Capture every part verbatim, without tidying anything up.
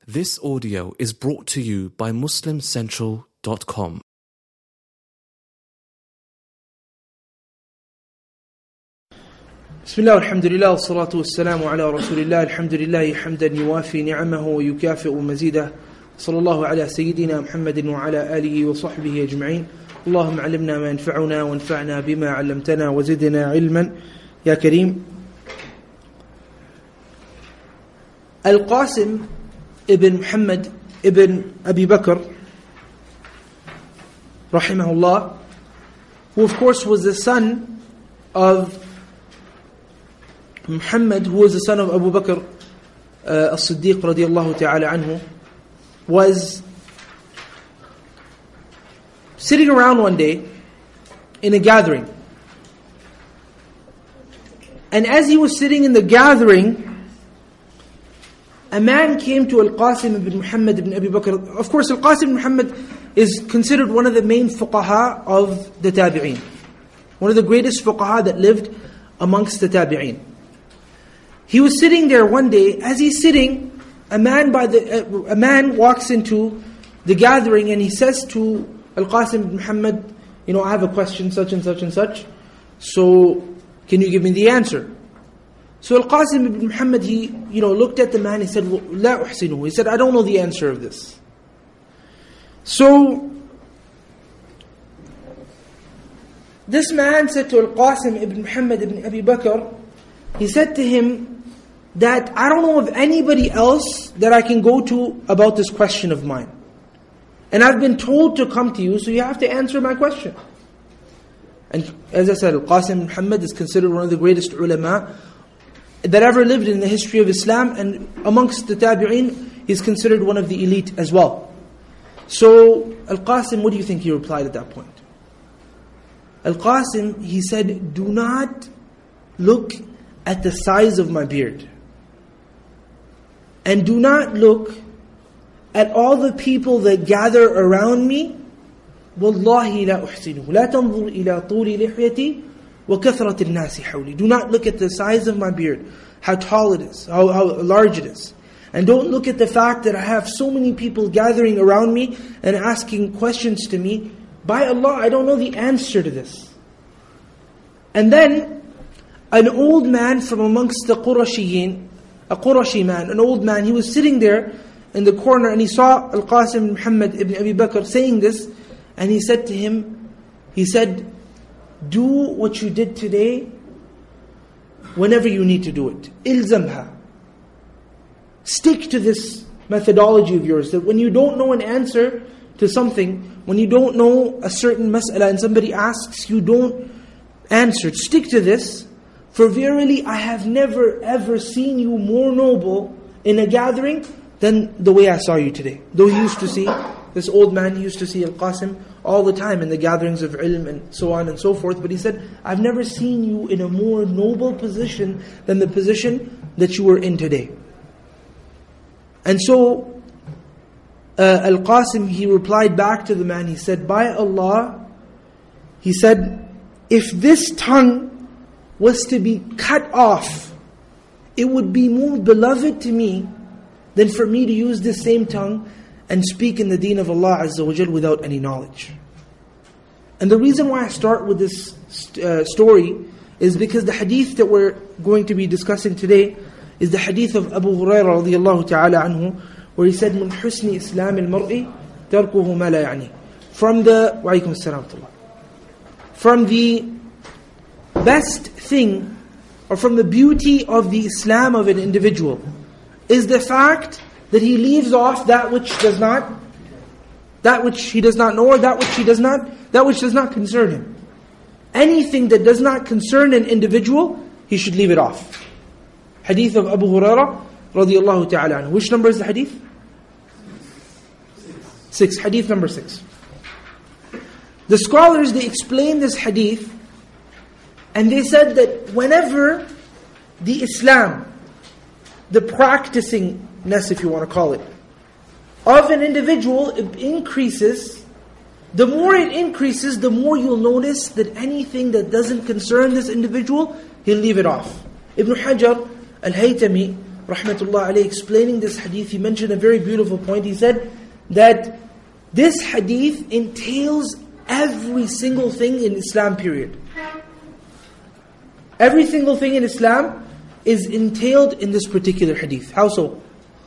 This audio is brought to you by Muslim Central dot com. بسم الله والحمد لله والصلاة والسلام على رسول الله الحمد لله حمدا يوافي نعمه ويكافئ مزيده صلى الله على سيدنا محمد وعلى آله وصحبه أجمعين اللهم علمنا ما ينفعنا وانفعنا بما علمتنا وزدنا علما يا كريم. Al-Qasim ibn Muhammad ibn Abi Bakr rahimahullah, who of course was the son of Muhammad, who was the son of Abu Bakr uh, as-Siddiq radiyallahu ta'ala anhu, was sitting around one day in a gathering. And as he was sitting in the gathering, a man came to Al-Qasim ibn Muhammad ibn Abi Bakr. Of course, Al-Qasim ibn Muhammad is considered one of the main fuqaha of the tabi'een. One of the greatest fuqaha that lived amongst the tabi'een. He was sitting there one day. As he's sitting, a man by the uh, a man walks into the gathering and he says to Al-Qasim ibn Muhammad, you know, I have a question, such and such and such. So, can you give me the answer? So Al-Qasim ibn Muhammad, he you know looked at the man. He said, "La uhsinuhu." He said, "I don't know the answer of this." So this man said to Al-Qasim ibn Muhammad ibn Abi Bakr, he said to him that I don't know of anybody else that I can go to about this question of mine. And I've been told to come to you, so you have to answer my question. And as I said, Al-Qasim ibn Muhammad is considered one of the greatest ulama that ever lived in the history of Islam, and amongst the tabi'een, he's considered one of the elite as well. So, Al-Qasim, what do you think he replied at that point? Al-Qasim, he said, do not look at the size of my beard. And do not look at all the people that gather around me. Wallahi la uhsinuhu. La tanzur ila tuli lihyati wa kathrat al-nasi hawli. Do not look at the size of my beard, how tall it is, how, how large it is. And don't look at the fact that I have so many people gathering around me and asking questions to me. By Allah, I don't know the answer to this. And then, an old man from amongst the Qurashiyin, a Qurashi man, an old man, he was sitting there in the corner and he saw Al-Qasim ibn Muhammad ibn Abi Bakr saying this, and he said to him, he said, do what you did today whenever you need to do it. Ilzamha. Stick to this methodology of yours, that when you don't know an answer to something, when you don't know a certain mas'ala and somebody asks, you don't answer. Stick to this. For verily I have never ever seen you more noble in a gathering than the way I saw you today. Though he used to see, this old man, he used to see Al-Qasim all the time in the gatherings of ilm and so on and so forth. But he said, I've never seen you in a more noble position than the position that you were in today. And so, uh, Al-Qasim, he replied back to the man, he said, by Allah, he said, if this tongue was to be cut off, it would be more beloved to me than for me to use this same tongue and speak in the deen of Allah Azza wa Jal without any knowledge. And the reason why I start with this uh, story is because the hadith that we're going to be discussing today is the hadith of Abu Hurairah radiyallahu ta'ala anhu, where he said, "Min husni Islam al-mar'i tarkuhu ma la ya'ni." From the wa alaykum as-salam from the best thing, or from the beauty of the Islam of an individual, is the fact that he leaves off that which does not, that which he does not know, or that which he does not, that which does not concern him. Anything that does not concern an individual, he should leave it off. Hadith of Abu Hurairah radiyallahu ta'ala anhu. Which number is the hadith? Six. Hadith number six. The scholars, they explain this hadith, and they said that whenever the Islam, the practicingness, if you want to call it, of an individual it increases, the more it increases, the more you'll notice that anything that doesn't concern this individual, he'll leave it off. Ibn Hajar al-Haytami rahmatullah alayhi, explaining this hadith, he mentioned a very beautiful point. He said that this hadith entails every single thing in Islam, period. Every single thing in Islam is entailed in this particular hadith. How so?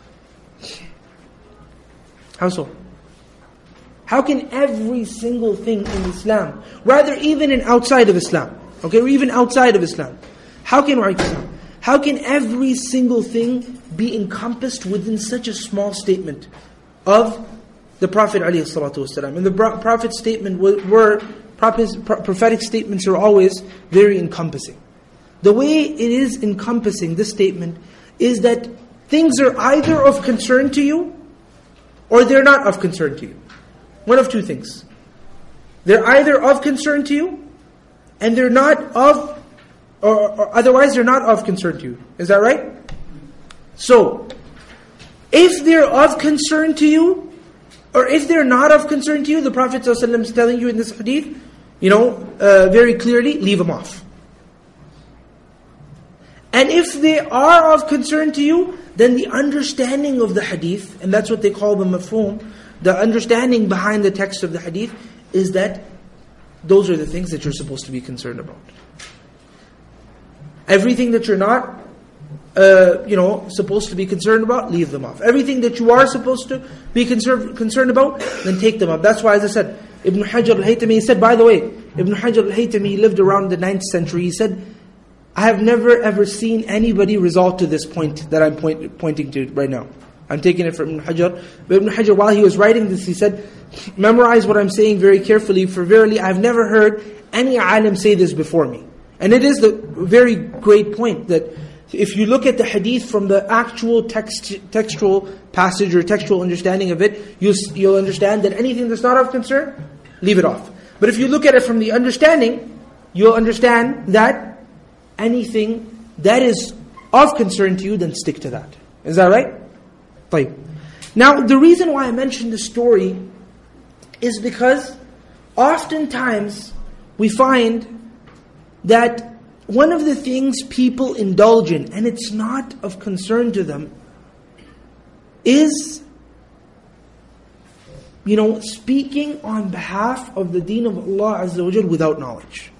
How so? How can every single thing in Islam, rather even in outside of Islam, okay, or even outside of Islam, how can how can every single thing be encompassed within such a small statement of the Prophet ﷺ? And the Prophet's statement were, were prophetic statements are always very encompassing. The way it is encompassing, this statement, is that things are either of concern to you, or they're not of concern to you. One of two things. They're either of concern to you, and they're not of, or, or otherwise they're not of concern to you. Is that right? So, if they're of concern to you, or if they're not of concern to you, the Prophet ﷺ is telling you in this hadith, you know, uh, very clearly, leave them off. And if they are of concern to you, then the understanding of the hadith, and that's what they call the mafhum, the understanding behind the text of the hadith, is that those are the things that you're supposed to be concerned about. Everything that you're not, uh, you know, supposed to be concerned about, leave them off. Everything that you are supposed to be concerned concerned about, then take them up. That's why, as I said, Ibn Hajar al-Haytami, he said, by the way, Ibn Hajar al-Haytami lived around the ninth century. He said, I have never ever seen anybody resort to this point that I'm point, pointing to right now. I'm taking it from Ibn Hajar. But Ibn Hajar, while he was writing this, he said, memorize what I'm saying very carefully, for verily I've never heard any alim say this before me. And it is the very great point that if you look at the hadith from the actual text, textual passage or textual understanding of it, you'll, you'll understand that anything that's not of concern, leave it off. But if you look at it from the understanding, you'll understand that anything that is of concern to you, then stick to that. Is that right? طيب. Now, the reason why I mentioned this story is because oftentimes we find that one of the things people indulge in, and it's not of concern to them, is, you know, speaking on behalf of the deen of Allah Azza wa Jal without knowledge.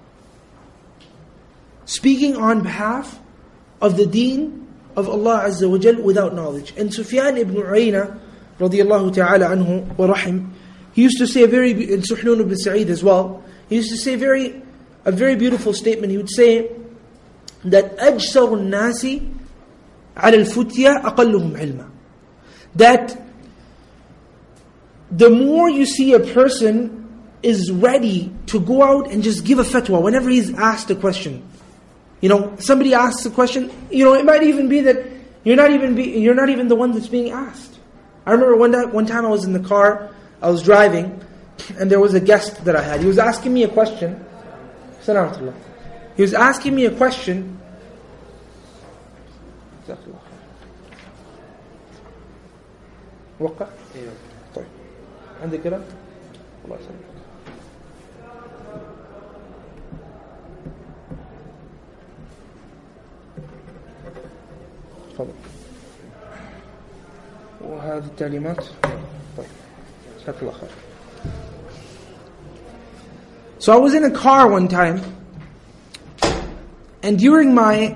Speaking on behalf of the deen of Allah Azza wa Jal without knowledge. And Sufyan ibn Uyayna, radiyallahu ta'ala anhu wa rahim, he used to say a very, and Suhnun ibn Sa'id as well, he used to say very, a very beautiful statement. He would say that أَجْسَرُ النَّاسِ عَلَى الْفُتْيَا أَقَلُّهُمْ عِلْمًا. That the more you see a person is ready to go out and just give a fatwa whenever he's asked a question. You know, somebody asks a question, you know, it might even be that you're not even be, you're not even the one that's being asked. I remember one day, one time I was in the car, I was driving, and there was a guest that I had. He was asking me a question. He was asking me a question. وقع؟ طيب. عندك كلام؟ الله يسلمك. تفضل. وهذه التعليمات. طيب. جزاك الله خير. So I was in a car one time, and during my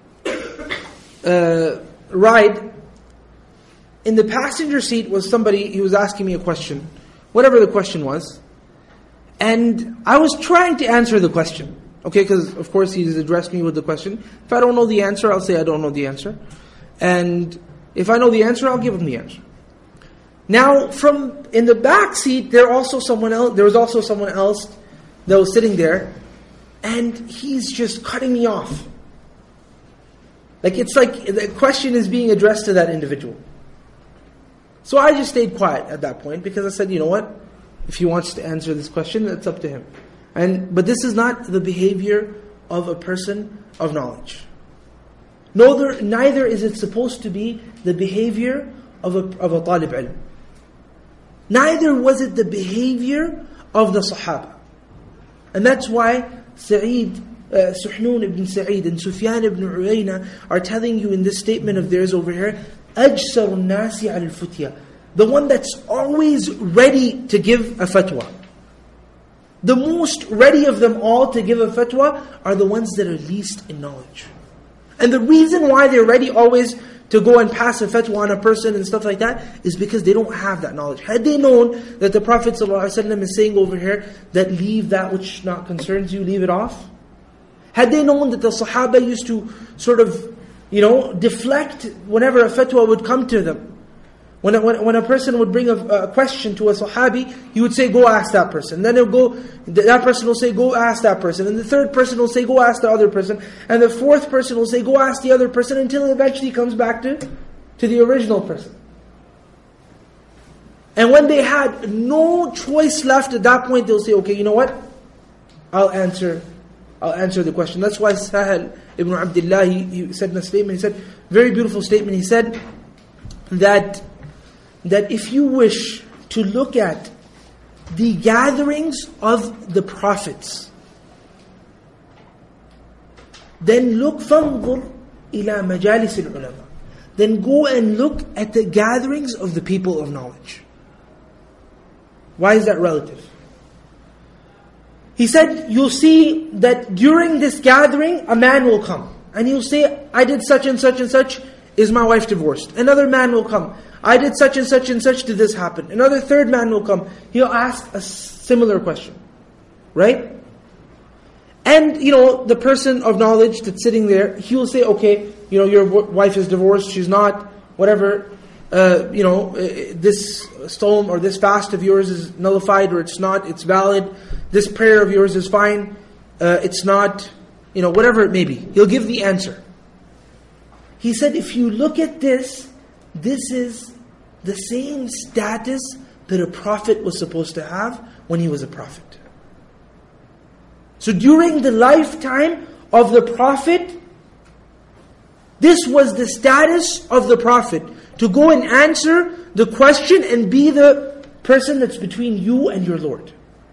uh, ride, in the passenger seat was somebody, he was asking me a question, whatever the question was, and I was trying to answer the question, okay, because of course he's addressed me with the question. If I don't know the answer, I'll say I don't know the answer, and if I know the answer, I'll give him the answer. Now, from in the back seat, there also someone else. There was also someone else that was sitting there, and he's just cutting me off. Like it's like the question is being addressed to that individual. So I just stayed quiet at that point because I said, you know what? If he wants to answer this question, that's up to him. And but this is not the behavior of a person of knowledge. Neither, neither is it supposed to be the behavior of a of a talib ilm. Neither was it the behavior of the Sahaba. And that's why Sa'id uh, Suhnun ibn Sa'id and Sufyan ibn Uyayna are telling you in this statement of theirs over here, أَجْسَرُ النَّاسِ عَلى الْفُتْيَةِ, the one that's always ready to give a fatwa. The most ready of them all to give a fatwa are the ones that are least in knowledge. And the reason why they're ready always to go and pass a fatwa on a person and stuff like that is because they don't have that knowledge. Had they known that the Prophet ﷺ is saying over here that leave that which not concerns you, leave it off. Had they known that the Sahaba used to sort of, you know, deflect whenever a fatwa would come to them. When a, when, when a person would bring a, a question to a Sahabi, he would say, go ask that person. Then he'll go, that person will say, go ask that person. And the third person will say, go ask the other person. And the fourth person will say, go ask the other person, until it eventually comes back to, to the original person. And when they had no choice left at that point, they'll say, okay, you know what? I'll answer, I'll answer the question. That's why Sahal ibn Abdullah, he, he said in a statement, he said, very beautiful statement, he said that that if you wish to look at the gatherings of the prophets, then look فَانْظُرْ إِلَى مَجَالِسِ الْعُلَمَاءِ, then go and look at the gatherings of the people of knowledge. Why is that relative? He said, you'll see that during this gathering, a man will come. And he'll say, I did such and such and such, is my wife divorced? Another man will come. I did such and such and such, did this happen? Another third man will come. He'll ask a similar question. Right? And, you know, the person of knowledge that's sitting there, he will say, okay, you know, your wife is divorced, she's not, whatever, uh, you know, this sawm or this fast of yours is nullified, or it's not, it's valid. This prayer of yours is fine, uh, it's not, you know, whatever it may be. He'll give the answer. He said, if you look at this, this is the same status that a prophet was supposed to have when he was a prophet. So during the lifetime of the prophet, this was the status of the prophet, to go and answer the question and be the person that's between you and your Lord.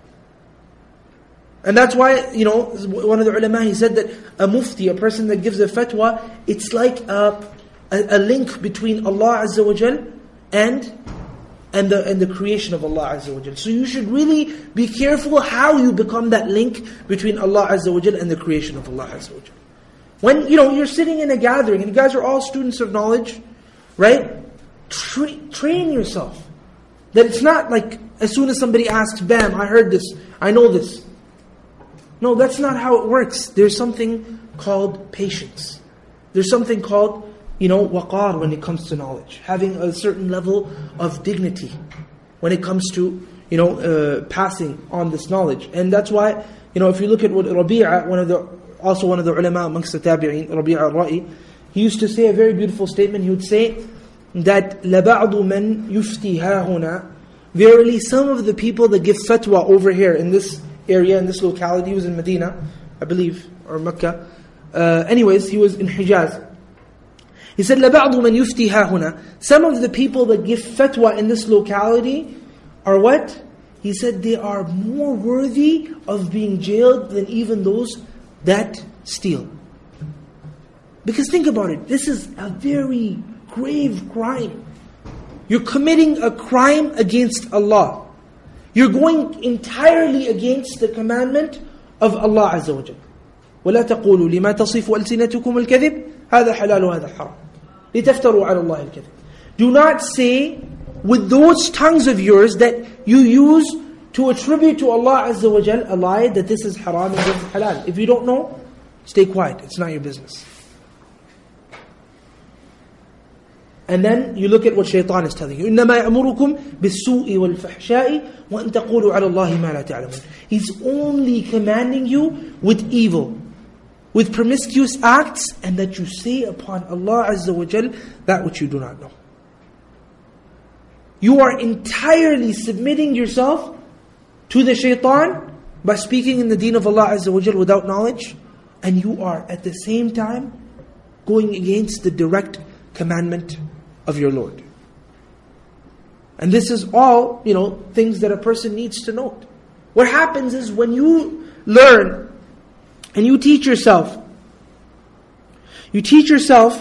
And that's why, you know, one of the ulama, he said that a mufti, a person that gives a fatwa, it's like a, a, a link between Allah Azza wa Jal and and the and the creation of Allah Azza wa Jal. So you should really be careful how you become that link between Allah Azza wa Jal and the creation of Allah Azza wa Jal. When, you know, you're sitting in a gathering, and you guys are all students of knowledge, right? Tra- train yourself. That it's not like, as soon as somebody asks, bam, I heard this, I know this. No, that's not how it works. There's something called patience. There's something called, you know, waqar when it comes to knowledge. Having a certain level of dignity when it comes to, you know, uh, passing on this knowledge. And that's why, you know, if you look at what Rabi'a, one of the, also one of the ulama amongst the tabi'in, Rabi'a al-Ra'i, he used to say a very beautiful statement. He would say that لَبَعْضُ مَنْ يُفْتِي هَا هُنَا, verily some of the people that give fatwa over here in this area, in this locality, he was in Medina, I believe, or Mecca. Uh, anyways, he was in Hijaz. He said, لَبَعْضُ مَنْ يُفْتِي هَا هُنَا, some of the people that give fatwa in this locality are what? He said, they are more worthy of being jailed than even those that steal. Because think about it, this is a very grave crime. You're committing a crime against Allah. You're going entirely against the commandment of Allah Azza wa Jal. وَلَا تَقُولُوا لِمَا تَصِفُ أَلْسِنَتُكُمُ الْكَذِبِ هَذَا حَلَالُ وَهَذَا حَرَامُ لِتَفْتَرُوا عَلَى اللَّهِ الْكَذِبِ. Do not say with those tongues of yours that you use to attribute to Allah Azza wa Jal a lie, that this is haram and this is halal. If you don't know, stay quiet. It's not your business. And then you look at what shaitan is telling you. إِنَّمَا يَأْمُرُكُمْ بِالسُّوءِ وَالْفَحْشَاءِ وَأَن تَقُولُوا عَلَى اللَّهِ مَا لَا تَعْلَمُونَ. He's only commanding you with evil, with promiscuous acts, and that you say upon Allah Azza wa Jal that which you do not know. You are entirely submitting yourself to the shaitan by speaking in the deen of Allah Azza wa Jal without knowledge, and you are at the same time going against the direct commandment of your Lord. And this is all, you know, things that a person needs to note. What happens is when you learn And you teach yourself. You teach yourself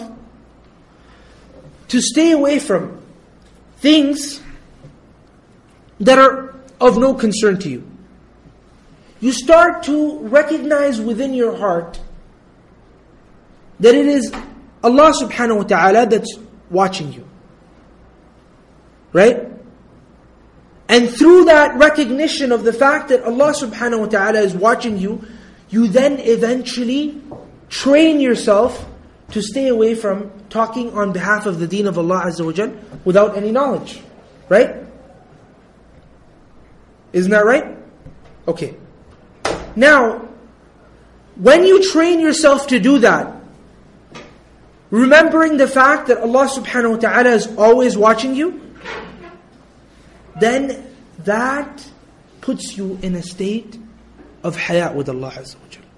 to stay away from things that are of no concern to you. You start to recognize within your heart that it is Allah subhanahu wa ta'ala that's watching you. Right? And through that recognition of the fact that Allah subhanahu wa ta'ala is watching you, you then eventually train yourself to stay away from talking on behalf of the deen of Allah Azza wa Jal without any knowledge. Right? Isn't that right? Okay. Now, when you train yourself to do that, remembering the fact that Allah subhanahu wa ta'ala is always watching you, then that puts you in a state of haya with Allah Azza wa Jal.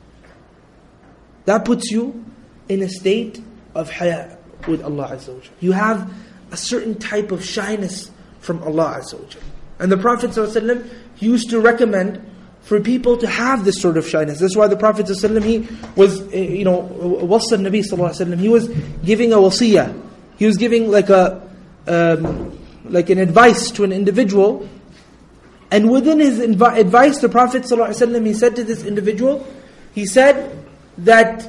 That puts you in a state of haya with Allah Azza wa Jal. You have a certain type of shyness from Allah Azza wa Jal. And the Prophet ﷺ used to recommend for people to have this sort of shyness. That's why the Prophet ﷺ, he was, you know, wasa Nabi ﷺ, he was giving a wasiyah. He was giving like a, um, like an advice to an individual. And within his inv- advice, the Prophet ﷺ, he said to this individual, he said that,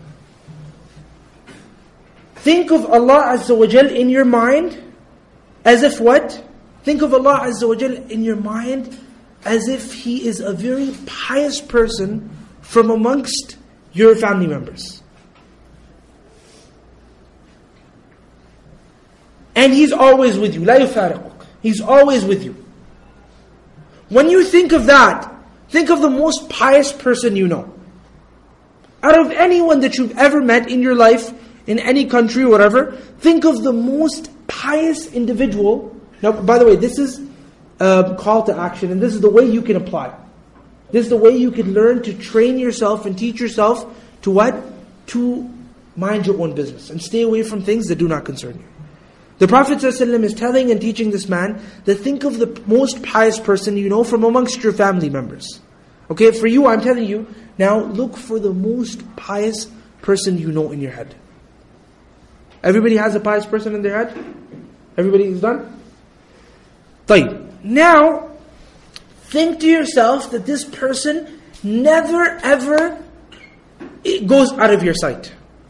think of Allah Azza wa Jal in your mind as if what? Think of Allah Azza wa Jal in your mind as if He is a very pious person from amongst your family members. And He's always with you. لا يفارقك. He's always with you. When you think of that, think of the most pious person you know. Out of anyone that you've ever met in your life, in any country or whatever, think of the most pious individual. Now, by the way, this is a call to action, and this is the way you can apply. This is the way you can learn to train yourself and teach yourself to what? To mind your own business and stay away from things that do not concern you. The Prophet ﷺ is telling and teaching this man that think of the most pious person you know from amongst your family members. Okay, for you, I'm telling you, now look for the most pious person you know in your head. Everybody has a pious person in their head? Everybody is done? طيب. Now, think to yourself that this person never ever it goes out of your sight.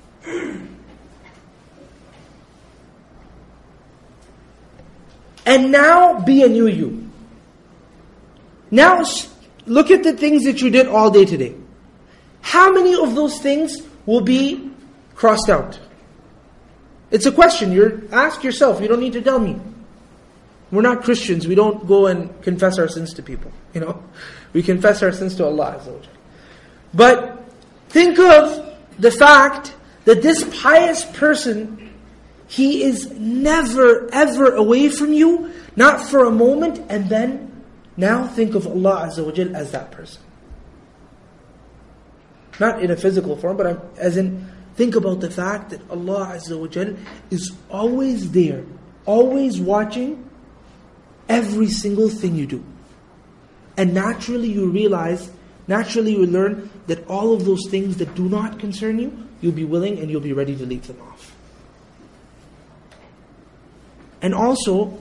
And now be a new you. Now look at the things that you did all day today. How many of those things will be crossed out? It's a question. You're ask yourself. You don't need to tell me. We're not Christians. We don't go and confess our sins to people. You know, we confess our sins to Allah Azza wa Jalla. But think of the fact that this pious person, he is never ever away from you, not for a moment, and then now think of Allah Azza wa Jalla as that person. Not in a physical form, but I'm, as in think about the fact that Allah Azza wa Jalla is always there, always watching every single thing you do. And naturally you realize, naturally you learn that all of those things that do not concern you, you'll be willing and you'll be ready to leave them off. And also,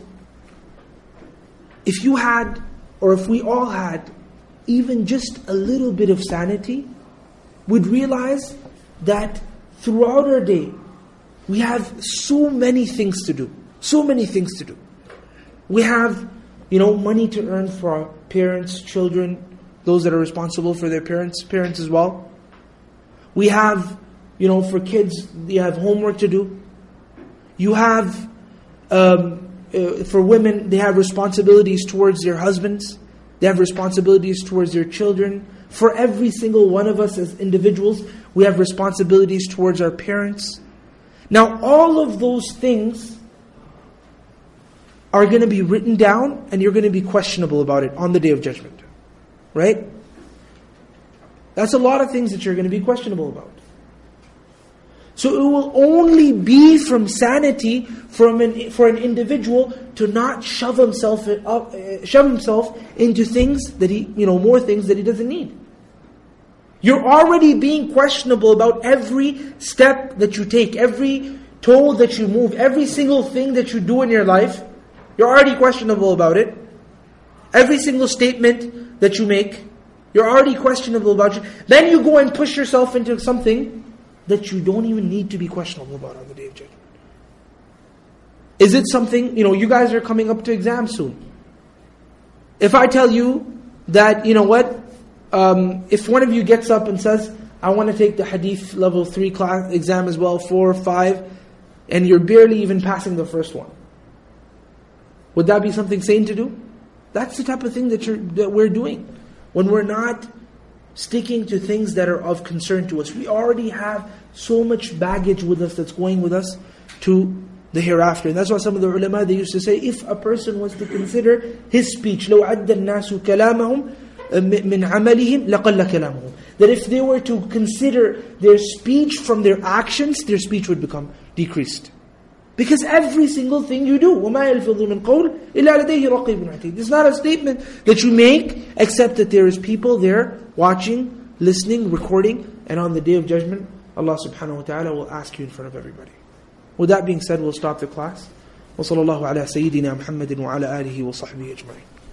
if you had, or if we all had, even just a little bit of sanity, we'd realize that throughout our day, we have so many things to do. So many things to do. We have, you know, money to earn for our parents, children, those that are responsible for their parents, parents as well. We have, you know, for kids, you have homework to do. You have, um, uh, for women, they have responsibilities towards their husbands. They have responsibilities towards their children. For every single one of us as individuals, we have responsibilities towards our parents. Now, all of those things are going to be written down, and you're going to be questionable about it on the Day of Judgment. Right? That's a lot of things that you're going to be questionable about. So it will only be from sanity from an, for an individual to not shove himself up, uh, shove himself into things that he, you know, more things that he doesn't need. You're already being questionable about every step that you take, every toe that you move, every single thing that you do in your life. You're already questionable about it. Every single statement that you make, you're already questionable about it. Then you go and push yourself into something that you don't even need to be questionable about on the Day of Judgment. Is it something, you know, you guys are coming up to exam soon. If I tell you that, you know what, um, if one of you gets up and says, I want to take the hadith level three class exam as well, four or five, and you're barely even passing the first one, would that be something sane to do? That's the type of thing that you're that we're doing. When we're not sticking to things that are of concern to us. We already have so much baggage with us that's going with us to the hereafter. And that's why some of the ulama, they used to say, if a person was to consider his speech, لو عد الناس كلامهم من عملهم لقل كلامهم. That if they were to consider their speech from their actions, their speech would become decreased. Because every single thing you do, وَمَا يَلْفِظُ مِنْ قَوْلٍ إِلَّا لَدَيْهِ رَقِيبٌ عَتِيدٌ. It's not a statement that you make, except that there is people there watching, listening, recording, and on the Day of Judgment, Allah subhanahu wa ta'ala will ask you in front of everybody. With that being said, we'll stop the class. وَصَلَى اللَّهُ عَلَى سَيِّدِنَا مُحَمَّدٍ وَعَلَى آلِهِ وَصَحْبِهِ أَجْمَعِينَ.